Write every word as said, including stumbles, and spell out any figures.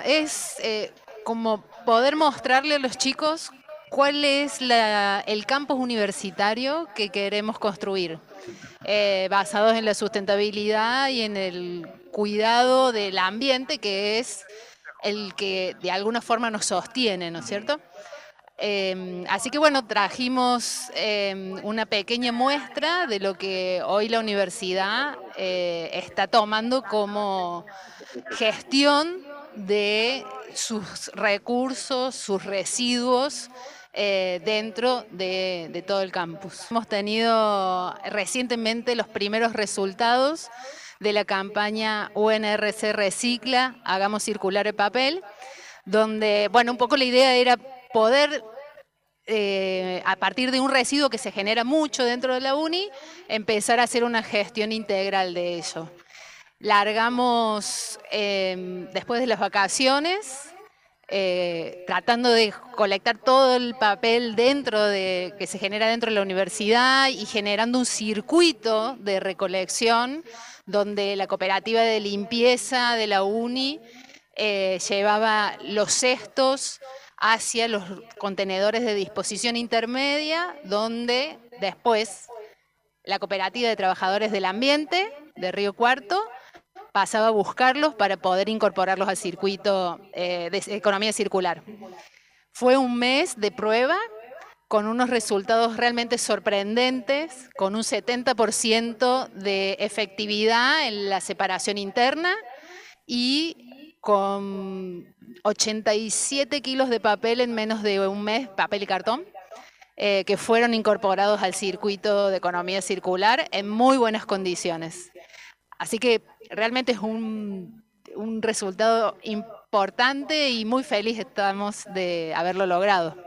es eh, como poder mostrarle a los chicos cuál es la- el campus universitario que queremos construir, eh, basados en la sustentabilidad y en el cuidado del ambiente, que es el que de alguna forma nos sostiene, ¿no es cierto? Eh, así que bueno, trajimos eh, una pequeña muestra de lo que hoy la universidad eh, está tomando como gestión de sus recursos, sus residuos eh, dentro de, de todo el campus. Hemos tenido recientemente los primeros resultados de la campaña U N R C Recicla, Hagamos Circular el Papel, donde, bueno, un poco la idea era poder, eh, a partir de un residuo que se genera mucho dentro de la uni, empezar a hacer una gestión integral de ello. Largamos eh, después de las vacaciones, eh, tratando de colectar todo el papel dentro de, que se genera dentro de la universidad y generando un circuito de recolección donde la cooperativa de limpieza de la uni eh, llevaba los cestos hacia los contenedores de disposición intermedia, donde después la cooperativa de trabajadores del ambiente de Río Cuarto pasaba a buscarlos para poder incorporarlos al circuito eh, de economía circular. Fue un mes de prueba con unos resultados realmente sorprendentes, con un setenta por ciento de efectividad en la separación interna y con ochenta y siete kilos de papel en menos de un mes, papel y cartón, eh, que fueron incorporados al circuito de economía circular en muy buenas condiciones. Así que realmente es un, un resultado importante y muy feliz estamos de haberlo logrado.